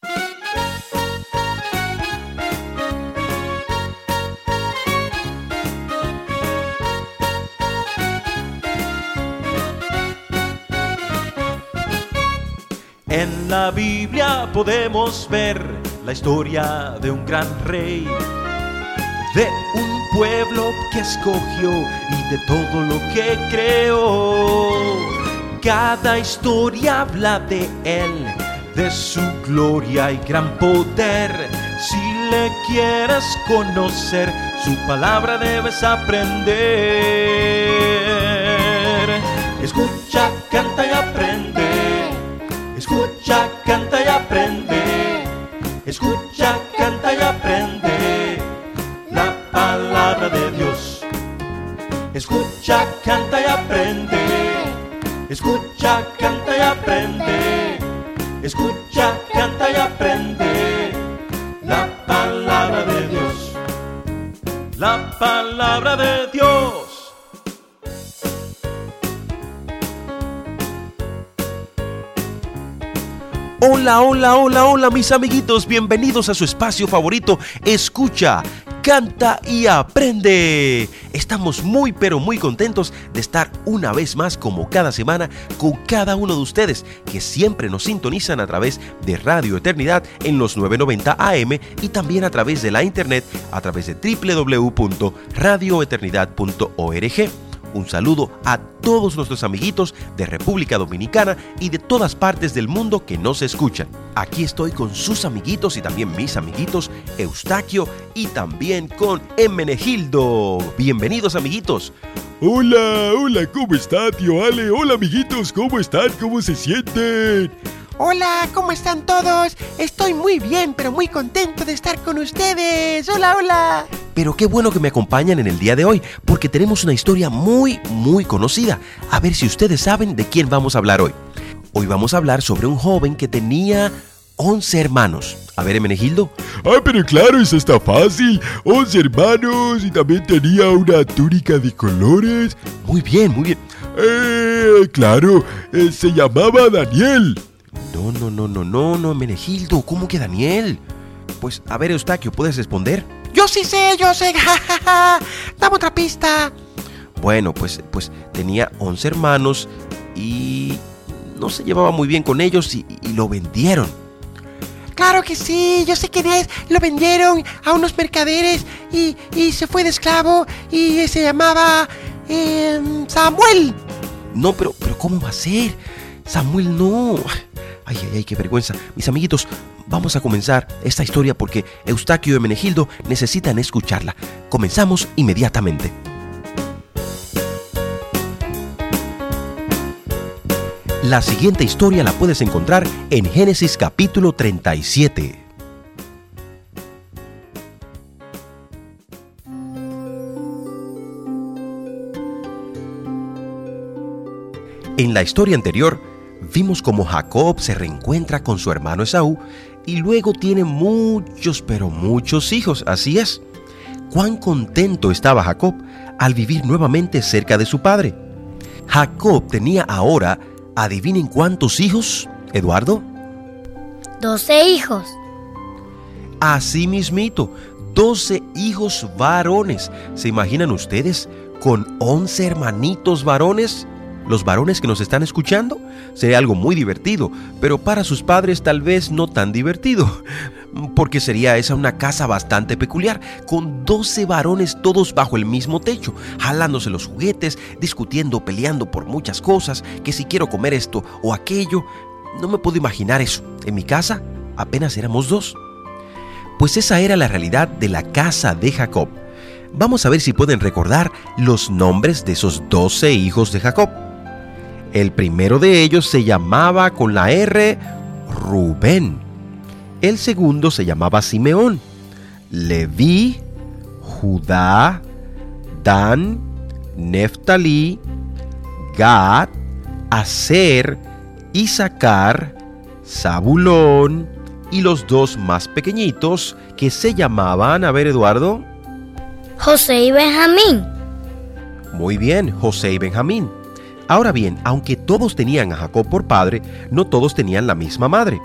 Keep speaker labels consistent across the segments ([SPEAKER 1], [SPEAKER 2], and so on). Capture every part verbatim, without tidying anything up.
[SPEAKER 1] En la Biblia podemos ver la historia de un gran rey, de un pueblo que escogió y de todo lo que creó. Cada historia habla de él, de su gloria y gran poder. Si le quieres conocer, su palabra debes aprender. Escucha, canta y aprende. Escucha, canta y aprende. Escucha, canta y aprende la palabra de Dios. Escucha, canta y aprende. Escucha, canta y aprende. Escucha, canta y aprende la palabra de Dios. La palabra de Dios. Hola, hola, hola, hola mis amiguitos, bienvenidos a su espacio favorito, Escucha, Canta y Aprende. Estamos muy pero muy contentos de estar una vez más como cada semana con cada uno de ustedes que siempre nos sintonizan a través de Radio Eternidad en los nueve noventa A M y también a través de la internet a través de doble u doble u doble u punto radio eternidad punto org. Un saludo a todos nuestros amiguitos de República Dominicana y de todas partes del mundo que nos escuchan. Aquí estoy con sus amiguitos y también mis amiguitos Eustaquio y también con Hermenegildo. Bienvenidos, amiguitos.
[SPEAKER 2] Hola, hola, ¿cómo está, tío Ale? Hola, amiguitos, ¿cómo están? ¿Cómo se sienten?
[SPEAKER 3] Hola, ¿cómo están todos? Estoy muy bien, pero muy contento de estar con ustedes. Hola, hola.
[SPEAKER 1] Pero qué bueno que me acompañan en el día de hoy, porque tenemos una historia muy, muy conocida. A ver si ustedes saben de quién vamos a hablar hoy. Hoy vamos a hablar sobre un joven que tenía once hermanos. A ver, Hermenegildo.
[SPEAKER 2] Ah, pero claro, eso está fácil. once hermanos y también tenía una túnica de colores.
[SPEAKER 1] Muy bien, muy bien.
[SPEAKER 2] Eh, claro, eh, se llamaba Daniel.
[SPEAKER 1] No, no, no, no, no, no, Hermenegildo, ¿cómo que Daniel? Pues, a ver, Eustaquio, ¿puedes responder?
[SPEAKER 3] Yo sí sé, yo sé, jajaja. Dame otra pista.
[SPEAKER 1] Bueno, pues, pues tenía once hermanos y no se llevaba muy bien con ellos y, y lo vendieron.
[SPEAKER 3] Claro que sí, yo sé quién es. Lo vendieron a unos mercaderes y, y se fue de esclavo y se llamaba eh, Samuel.
[SPEAKER 1] No, pero, pero ¿cómo va a ser? Samuel no. Ay, ay, ay, qué vergüenza. Mis amiguitos, vamos a comenzar esta historia porque Eustaquio y Hermenegildo necesitan escucharla. Comenzamos inmediatamente. La siguiente historia la puedes encontrar en Génesis capítulo treinta y siete. En la historia anterior, vimos cómo Jacob se reencuentra con su hermano Esaú y luego tiene muchos, pero muchos hijos, así es. Cuán contento estaba Jacob al vivir nuevamente cerca de su padre. Jacob tenía ahora, ¿adivinen cuántos hijos, Eduardo?
[SPEAKER 4] Doce hijos.
[SPEAKER 1] Así mismito, doce hijos varones. ¿Se imaginan ustedes con once hermanitos varones? Los varones que nos están escuchando, sería algo muy divertido, pero para sus padres tal vez no tan divertido, porque sería esa una casa bastante peculiar, con doce varones todos bajo el mismo techo, jalándose los juguetes, discutiendo, peleando por muchas cosas, que si quiero comer esto o aquello. No me puedo imaginar eso. En mi casa apenas éramos dos. Pues esa era la realidad de la casa de Jacob. Vamos a ver si pueden recordar los nombres de esos doce hijos de Jacob. El primero de ellos se llamaba con la R, Rubén. El segundo se llamaba Simeón, Leví, Judá, Dan, Neftalí, Gad, Aser, Isaacar, Zabulón y los dos más pequeñitos que se llamaban, a ver, Eduardo.
[SPEAKER 4] José y Benjamín.
[SPEAKER 1] Muy bien, José y Benjamín. Ahora bien, aunque todos tenían a Jacob por padre, no todos tenían la misma madre.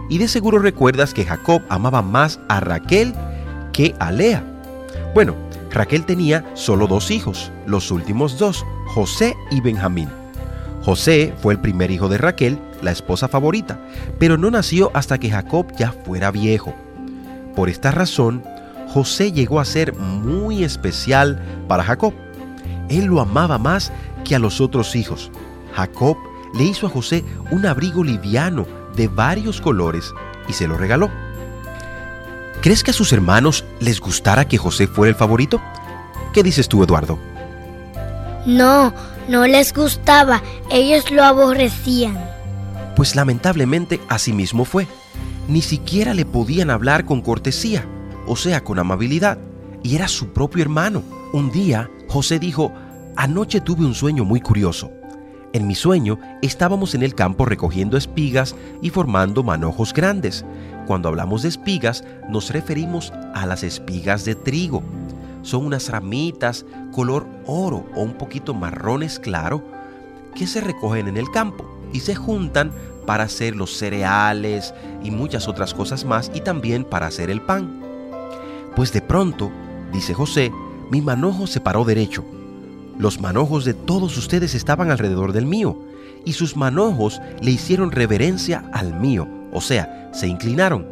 [SPEAKER 1] Y de seguro recuerdas que Jacob amaba más a Raquel que a Lea. Bueno, Raquel tenía solo dos hijos, los últimos dos, José y Benjamín. José fue el primer hijo de Raquel, la esposa favorita, pero no nació hasta que Jacob ya fuera viejo. Por esta razón, José llegó a ser muy especial para Jacob. Él lo amaba más que a los otros hijos. Jacob le hizo a José un abrigo liviano de varios colores y se lo regaló. ¿Crees que a sus hermanos les gustara que José fuera el favorito? ¿Qué dices tú, Eduardo?
[SPEAKER 4] No, no les gustaba, ellos lo aborrecían.
[SPEAKER 1] Pues lamentablemente así mismo fue. Ni siquiera le podían hablar con cortesía, o sea, con amabilidad, y era su propio hermano. Un día, José dijo: anoche tuve un sueño muy curioso. En mi sueño estábamos en el campo recogiendo espigas y formando manojos grandes. Cuando hablamos de espigas, nos referimos a las espigas de trigo. Son unas ramitas color oro o un poquito marrones claro que se recogen en el campo y se juntan para hacer los cereales y muchas otras cosas más, y también para hacer el pan. Pues de pronto, dice José, mi manojo se paró derecho. Los manojos de todos ustedes estaban alrededor del mío, y sus manojos le hicieron reverencia al mío, o sea, se inclinaron.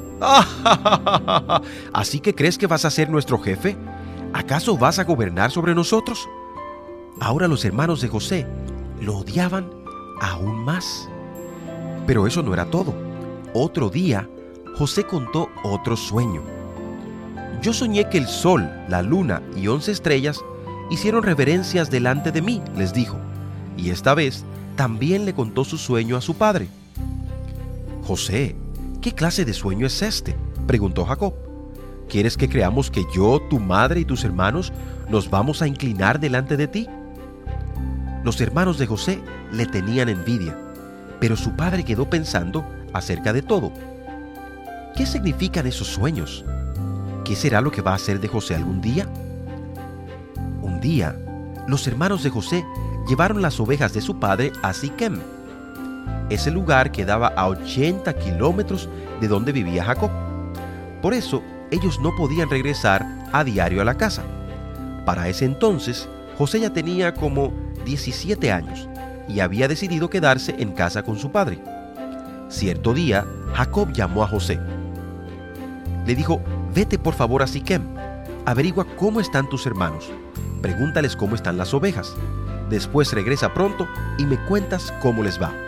[SPEAKER 1] ¿Así que crees que vas a ser nuestro jefe? ¿Acaso vas a gobernar sobre nosotros? Ahora los hermanos de José lo odiaban aún más. Pero eso no era todo. Otro día, José contó otro sueño. Yo soñé que el sol, la luna y once estrellas hicieron reverencias delante de mí, les dijo. Y esta vez también le contó su sueño a su padre. José, ¿qué clase de sueño es este?, preguntó Jacob. ¿Quieres que creamos que yo, tu madre y tus hermanos nos vamos a inclinar delante de ti? Los hermanos de José le tenían envidia, pero su padre quedó pensando acerca de todo. ¿Qué significan esos sueños? ¿Qué será lo que va a hacer de José algún día? Un día, los hermanos de José llevaron las ovejas de su padre a Siquem. Ese lugar quedaba a ochenta kilómetros de donde vivía Jacob. Por eso, ellos no podían regresar a diario a la casa. Para ese entonces, José ya tenía como diecisiete años y había decidido quedarse en casa con su padre. Cierto día, Jacob llamó a José. Le dijo: vete por favor a Siquem, averigua cómo están tus hermanos, pregúntales cómo están las ovejas. Después regresa pronto y me cuentas cómo les va.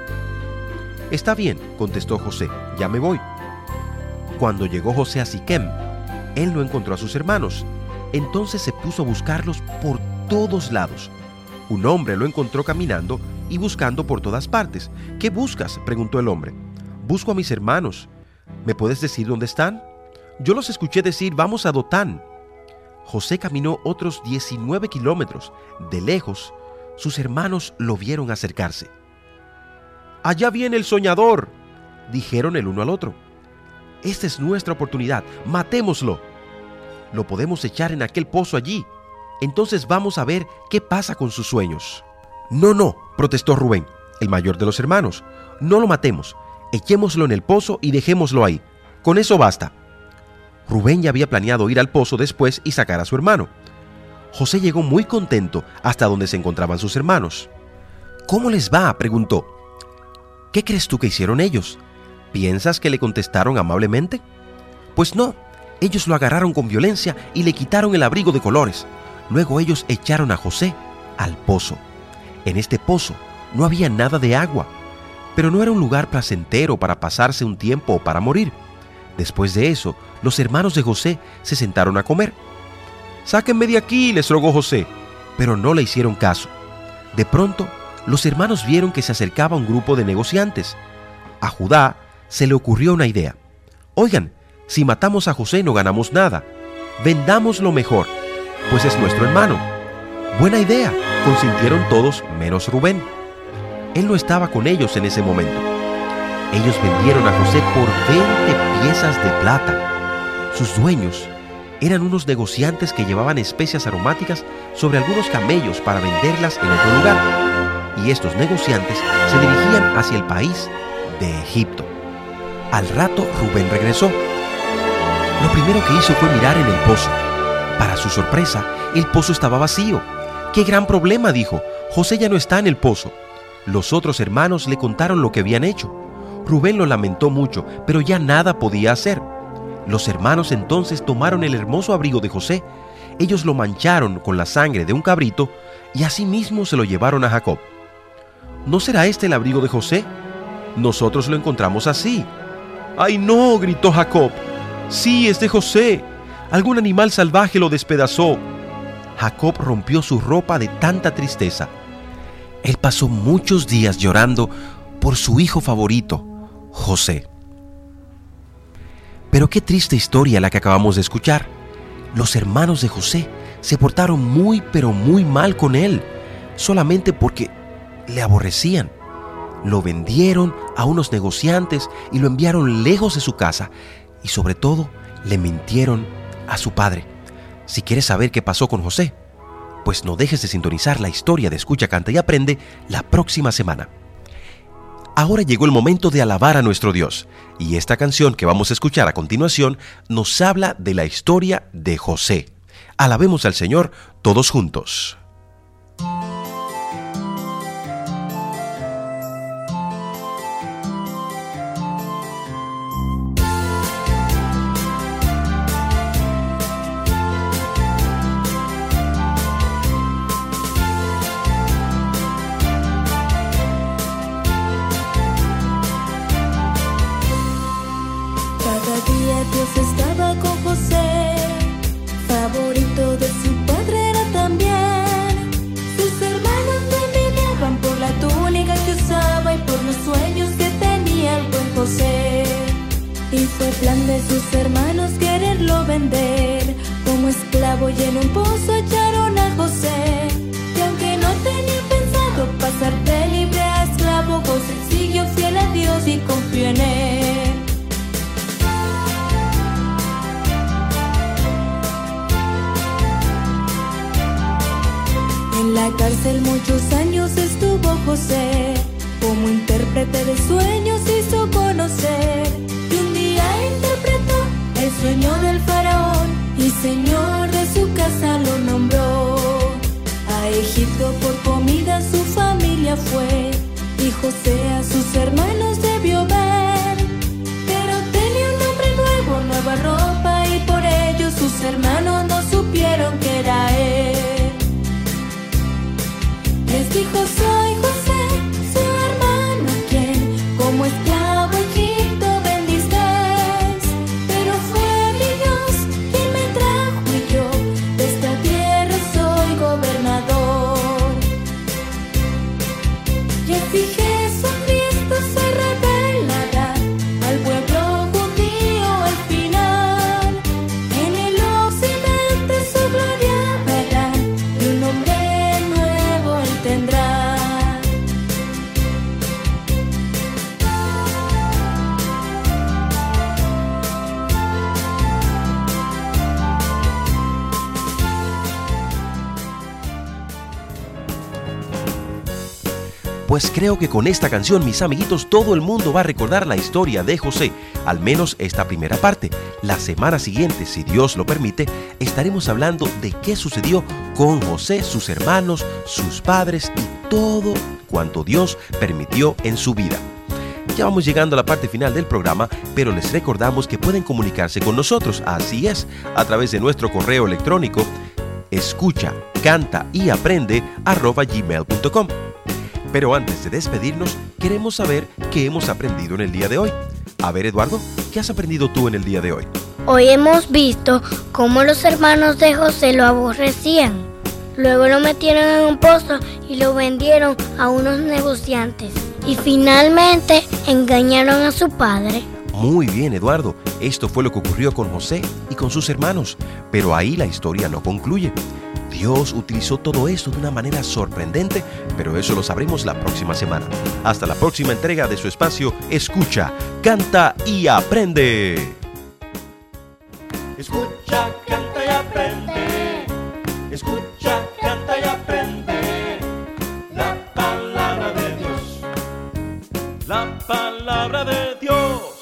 [SPEAKER 1] Está bien, contestó José, ya me voy. Cuando llegó José a Siquem, él no encontró a sus hermanos. Entonces se puso a buscarlos por todos lados. Un hombre lo encontró caminando y buscando por todas partes. ¿Qué buscas?, preguntó el hombre. Busco a mis hermanos. ¿Me puedes decir dónde están? Yo los escuché decir: vamos a Dotán. José caminó otros diecinueve kilómetros. De lejos, sus hermanos lo vieron acercarse. «Allá viene el soñador», dijeron el uno al otro. «Esta es nuestra oportunidad, matémoslo. Lo podemos echar en aquel pozo allí. Entonces vamos a ver qué pasa con sus sueños». «No, no», protestó Rubén, el mayor de los hermanos. «No lo matemos. Echémoslo en el pozo y dejémoslo ahí. Con eso basta». Rubén ya había planeado ir al pozo después y sacar a su hermano. José llegó muy contento hasta donde se encontraban sus hermanos. «¿Cómo les va?», preguntó. «¿Qué crees tú que hicieron ellos? ¿Piensas que le contestaron amablemente?» «Pues no, ellos lo agarraron con violencia y le quitaron el abrigo de colores. Luego ellos echaron a José al pozo. En este pozo no había nada de agua, pero no era un lugar placentero para pasarse un tiempo o para morir. Después de eso, los hermanos de José se sentaron a comer. «Sáquenme de aquí», les rogó José, pero no le hicieron caso. De pronto, los hermanos vieron que se acercaba un grupo de negociantes. A Judá se le ocurrió una idea. «Oigan, si matamos a José no ganamos nada. Vendámoslo mejor, pues es nuestro hermano». «Buena idea», consintieron todos menos Rubén. Él no estaba con ellos en ese momento. Ellos vendieron a José por veinte piezas de plata. Sus dueños eran unos negociantes que llevaban especias aromáticas sobre algunos camellos para venderlas en otro lugar. Y estos negociantes se dirigían hacia el país de Egipto. Al rato Rubén regresó. Lo primero que hizo fue mirar en el pozo. Para su sorpresa, el pozo estaba vacío. ¡Qué gran problema!, dijo. José ya no está en el pozo. Los otros hermanos le contaron lo que habían hecho. Rubén lo lamentó mucho, pero ya nada podía hacer. Los hermanos entonces tomaron el hermoso abrigo de José. Ellos lo mancharon con la sangre de un cabrito y asimismo se lo llevaron a Jacob. ¿No será este el abrigo de José? Nosotros lo encontramos así. ¡Ay, no!, gritó Jacob. ¡Sí, es de José! Algún animal salvaje lo despedazó. Jacob rompió su ropa de tanta tristeza. Él pasó muchos días llorando por su hijo favorito, José. Pero qué triste historia la que acabamos de escuchar. Los hermanos de José se portaron muy pero muy mal con él, solamente porque le aborrecían. Lo vendieron a unos negociantes y lo enviaron lejos de su casa, y sobre todo le mintieron a su padre. Si quieres saber qué pasó con José, pues no dejes de sintonizar la historia de Escucha, Canta y Aprende la próxima semana. Ahora llegó el momento de alabar a nuestro Dios, y esta canción que vamos a escuchar a continuación nos habla de la historia de José. Alabemos al Señor todos juntos.
[SPEAKER 5] Dios estaba con José, favorito de su padre era también. Sus hermanos le envidiaban por la túnica que usaba y por los sueños que tenía el buen José. Y fue plan de sus hermanos quererlo vender como esclavo, y en un pozo echaron a José. Y aunque no tenían pensado pasar de libre a esclavo, José siguió fiel a Dios y confió en él. En la cárcel muchos años estuvo José, como intérprete de sueños hizo conocer. Y un día interpretó el sueño del faraón, y señor de su casa lo nombró. A Egipto por comida su familia fue, y José a sus hermanos debió ver. Pero tenía un nombre nuevo, nueva ropa, y por ello sus hermanos no supieron que era él. Les dijo: soy José, su hermano, a quien como esclavo Egipto vendisteis. Pero fue mi Dios quien me trajo, y yo de esta tierra soy gobernador. Y así Jesucristo se revelará al pueblo judío al final. En el occidente su gloria verán, y un nombre tendrá.
[SPEAKER 1] Pues creo que con esta canción, mis amiguitos, todo el mundo va a recordar la historia de José, al menos esta primera parte. La semana siguiente, si Dios lo permite, estaremos hablando de qué sucedió con José, sus hermanos, sus padres y todo cuanto Dios permitió en su vida. Ya vamos llegando a la parte final del programa, pero les recordamos que pueden comunicarse con nosotros, así es, a través de nuestro correo electrónico escucha, canta y aprende arroba gmail punto com. Pero antes de despedirnos, queremos saber qué hemos aprendido en el día de hoy. A ver, Eduardo, ¿qué has aprendido tú en el día de hoy?
[SPEAKER 4] Hoy hemos visto cómo los hermanos de José lo aborrecían. Luego lo metieron en un pozo y lo vendieron a unos negociantes. Y finalmente engañaron a su padre.
[SPEAKER 1] Muy bien, Eduardo. Esto fue lo que ocurrió con José y con sus hermanos. Pero ahí la historia no concluye. Dios utilizó todo esto de una manera sorprendente, pero eso lo sabremos la próxima semana. Hasta la próxima entrega de su espacio Escucha, Canta y Aprende.
[SPEAKER 6] Escucha, canta y aprende. Escucha, canta y aprende. La palabra de Dios. La palabra de Dios.